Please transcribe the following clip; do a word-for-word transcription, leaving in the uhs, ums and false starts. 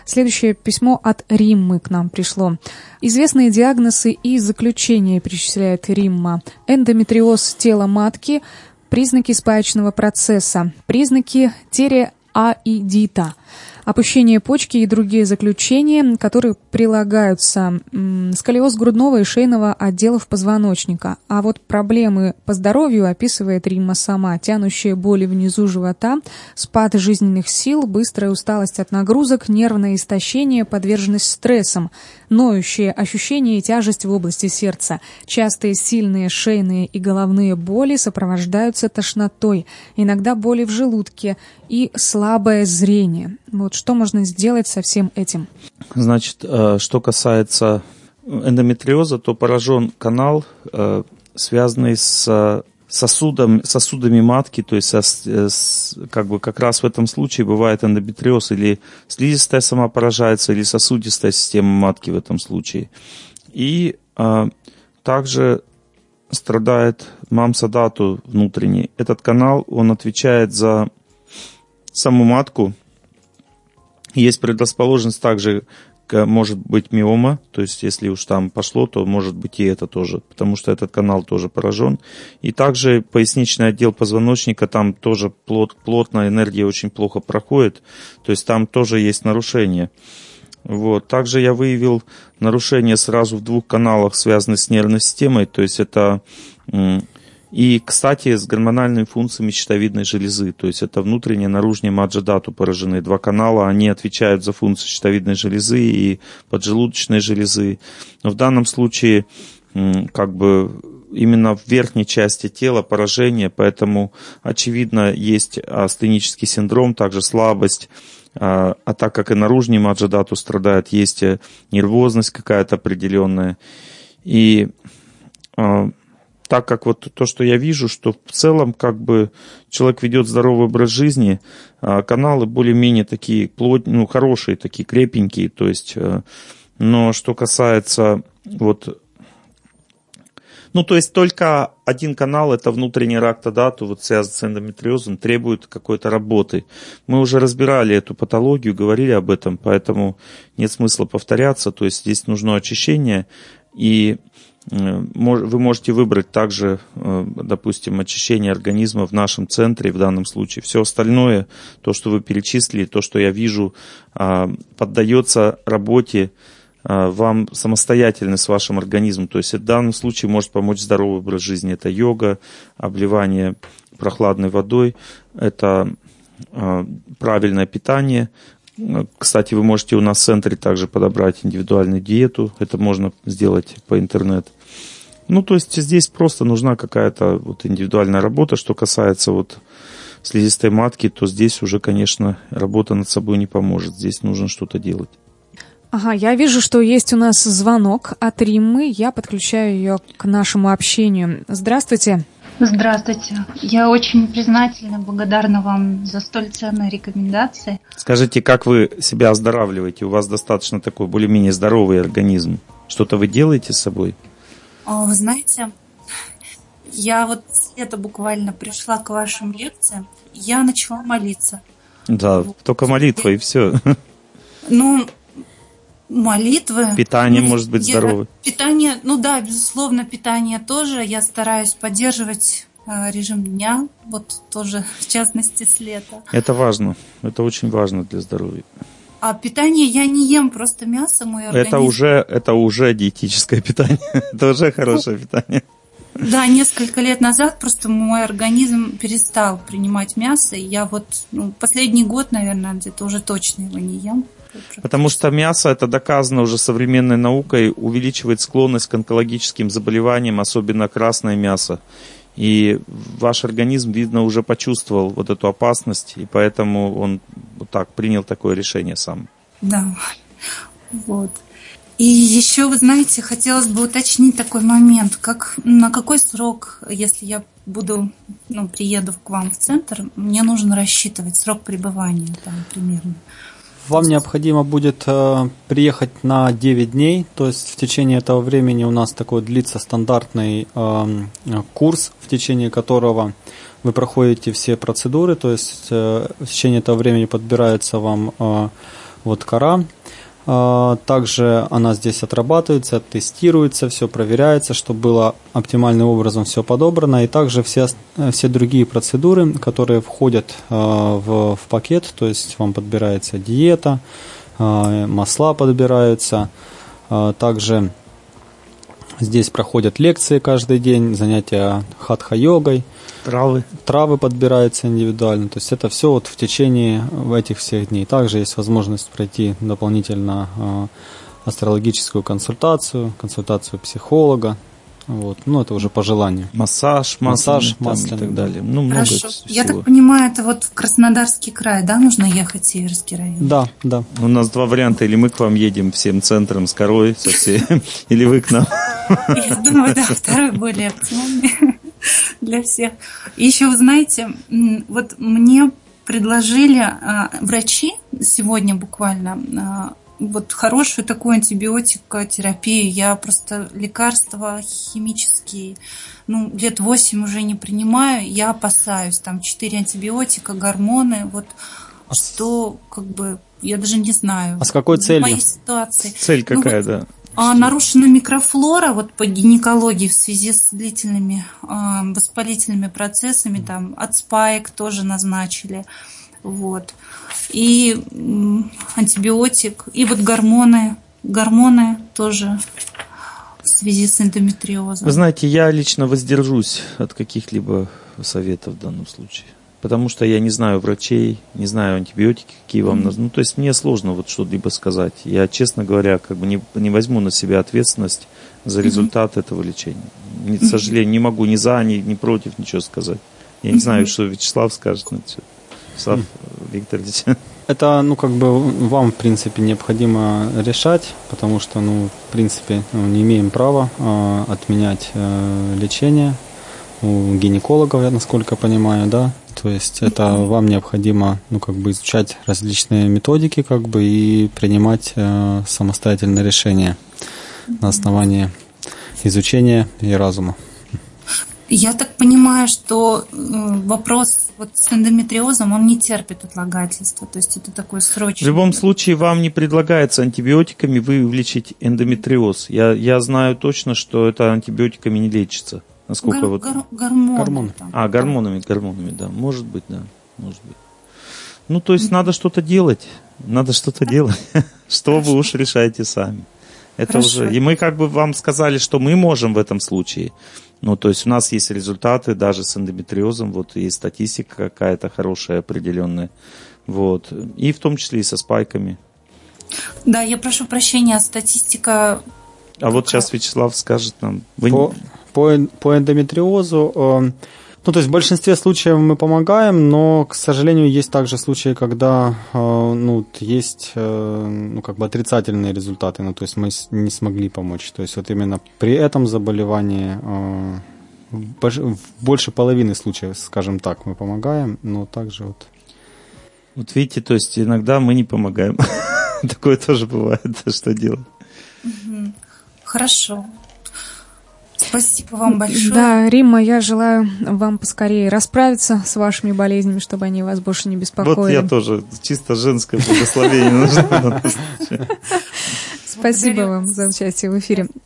Следующее письмо от Риммы к нам пришло. Известные диагнозы и заключения перечисляет Римма. Эндометриоз тела матки, признаки спаечного процесса, признаки тиреоидита, опущение почки и другие заключения, которые прилагаются, сколиоз грудного и шейного отделов позвоночника. А вот проблемы по здоровью описывает Римма сама. Тянущие боли внизу живота, спад жизненных сил, быстрая усталость от нагрузок, нервное истощение, подверженность стрессам, ноющие ощущения и тяжесть в области сердца. Частые сильные шейные и головные боли сопровождаются тошнотой, иногда боли в желудке и слабое зрение. Вот что можно сделать со всем этим? Значит, что касается эндометриоза, то поражен канал, связанный с сосудом, сосудами матки, то есть со, с, как бы как раз в этом случае бывает эндометриоз, или слизистая сама поражается, или сосудистая система матки в этом случае. И а, также страдает мамса дату внутренний. Этот канал, он отвечает за саму матку. Есть предрасположенность также, может быть миома, то есть если уж там пошло, то может быть и это тоже, потому что этот канал тоже поражен. И также поясничный отдел позвоночника, там тоже плот, плотно, энергия очень плохо проходит, то есть там тоже есть нарушение. Вот. Также я выявил нарушение сразу в двух каналах, связанных с нервной системой, то есть это... И, кстати, с гормональными функциями щитовидной железы, то есть это внутренняя, наружная маджа-дату поражены. Два канала, они отвечают за функции щитовидной железы и поджелудочной железы. Но в данном случае, как бы, именно в верхней части тела поражение, поэтому, очевидно, есть астенический синдром, также слабость. А, а так как и наружный маджа-дату страдает, есть нервозность какая-то определенная. И... Так как вот то, что я вижу, что в целом как бы человек ведет здоровый образ жизни, каналы более-менее такие плоть, ну, хорошие, такие крепенькие, то есть, но что касается вот, ну, то есть только один канал, это внутренний рак дату, вот связанный с эндометриозом, требует какой-то работы. Мы уже разбирали эту патологию, говорили об этом, поэтому нет смысла повторяться, то есть здесь нужно очищение, и вы можете выбрать также, допустим, очищение организма в нашем центре в данном случае. Все остальное, то, что вы перечислили, то, что я вижу, поддается работе вам самостоятельно с вашим организмом. То есть в данном случае может помочь здоровый образ жизни. Это йога, обливание прохладной водой, это правильное питание. Кстати, вы можете у нас в центре также подобрать индивидуальную диету. Это можно сделать по интернету. Ну, то есть здесь просто нужна какая-то вот индивидуальная работа. Что касается вот слизистой матки, то здесь уже, конечно, работа над собой не поможет. Здесь нужно что-то делать. Ага, я вижу, что есть у нас звонок от Риммы. Я подключаю ее к нашему общению. Здравствуйте. Здравствуйте. Я очень признательна, благодарна вам за столь ценные рекомендации. Скажите, как вы себя оздоравливаете? У вас достаточно такой более-менее здоровый организм. Что-то вы делаете с собой? О, вы знаете, я вот с лета буквально пришла к вашим лекциям, я начала молиться. Да, вот. Только молитва и все. Ну, молитвы. Питание ну, может быть я, здоровое. Питание, ну да, безусловно, питание тоже. Я стараюсь поддерживать э, режим дня, вот тоже в частности с лета. Это важно, это очень важно для здоровья. А питание я не ем просто мясо, мой организм. Это уже, это уже диетическое питание, это уже хорошее питание. Да, несколько лет назад просто мой организм перестал принимать мясо, и я вот ну, последний год, наверное, где-то уже точно его не ем. Потому что мясо, это доказано уже современной наукой, увеличивает склонность к онкологическим заболеваниям, особенно красное мясо. И ваш организм, видно, уже почувствовал вот эту опасность, и поэтому он вот так принял такое решение сам. Да, вот. И еще, вы знаете, хотелось бы уточнить такой момент, как на какой срок, если я буду, ну, приеду к вам в центр, мне нужно рассчитывать срок пребывания там примерно. Вам необходимо будет э, приехать на девять дней, то есть в течение этого времени у нас такой длится стандартный э, курс, в течение которого вы проходите все процедуры, то есть э, в течение этого времени подбирается вам э, Вот кора. Также она здесь отрабатывается, тестируется, все проверяется, чтобы было оптимальным образом все подобрано. И также все, все другие процедуры, которые входят в, в пакет, то есть вам подбирается диета, масла подбираются. Также здесь проходят лекции каждый день, занятия хатха-йогой. Травы. Травы подбираются индивидуально. То есть это все вот в течение этих всех дней. Также есть возможность пройти дополнительно э, астрологическую консультацию, консультацию психолога. Вот. Ну, это уже по желанию. Массаж, массаж, массаж и так далее. Ну, много Хорошо. всего. Я так понимаю, это вот в Краснодарский край, да, нужно ехать, Северский район? Да, да. У нас два варианта. Или мы к вам едем всем центром с корой, со всей, или вы к нам. Я думаю, да, второй более оптимальный для всех. И еще, вы знаете, вот мне предложили а, врачи сегодня буквально а, вот хорошую такую антибиотикотерапию. Я просто лекарства химические, ну, лет восемь уже не принимаю. Я опасаюсь. Там четыре антибиотика, гормоны. Вот а что, как бы, я даже не знаю. А с какой целью? В моей ситуации. Цель какая, ну, вот, да? А нарушена микрофлора вот по гинекологии в связи с длительными э, воспалительными процессами, там от спаек тоже назначили, вот, и э, антибиотик, и вот гормоны, гормоны тоже в связи с эндометриозом. Вы знаете, я лично воздержусь от каких-либо советов в данном случае. Потому что я не знаю врачей, не знаю антибиотики, какие вам нужны. Ну, то есть мне сложно вот что-либо сказать. Я, честно говоря, как бы не, не возьму на себя ответственность за результат mm-hmm. этого лечения. Не, к сожалению, не могу ни за, ни, ни против ничего сказать. Я не mm-hmm. знаю, что Вячеслав скажет на это. Вячеслав mm-hmm. Викторович. Это, ну, как бы вам, в принципе, необходимо решать, потому что, ну, в принципе, ну, не имеем права э, отменять э, лечение у гинекологов, я насколько понимаю, да. То есть это вам необходимо, ну, как бы изучать различные методики, как бы, и принимать э, самостоятельное решение на основании изучения и разума. Я так понимаю, что вопрос вот с эндометриозом, он не терпит отлагательства, то есть это такой срочный. В любом случае вам не предлагается антибиотиками вылечить эндометриоз. Я, я знаю точно, что это антибиотиками не лечится. Насколько Гор- вот... гор- гормоны. Гормоны. Там. А, гормонами, гормонами, да. Может быть, да. Может быть. Ну, то есть mm-hmm. надо что-то делать. Надо что-то делать. Что вы уж решаете сами. Это Хорошо. уже... И мы как бы вам сказали, что мы можем в этом случае. Ну, то есть у нас есть результаты даже с эндометриозом. Вот есть статистика какая-то хорошая, определенная. Вот. И в том числе и со спайками. Да, я прошу прощения, статистика... А вот сейчас Вячеслав скажет нам... Вы... По, по, по эндометриозу... Э, ну, то есть в большинстве случаев мы помогаем, но, к сожалению, есть также случаи, когда э, ну, есть э, ну, как бы отрицательные результаты, ну, то есть мы не смогли помочь. То есть вот именно при этом заболевании э, в больше половины случаев, скажем так, мы помогаем, но также вот... Вот видите, то есть иногда мы не помогаем. Такое тоже бывает, что делать. Хорошо. Спасибо вам большое. Да, Римма, я желаю вам поскорее расправиться с вашими болезнями, чтобы они вас больше не беспокоили. Вот я тоже, чисто женское благословение нужно. Спасибо вам за участие в эфире.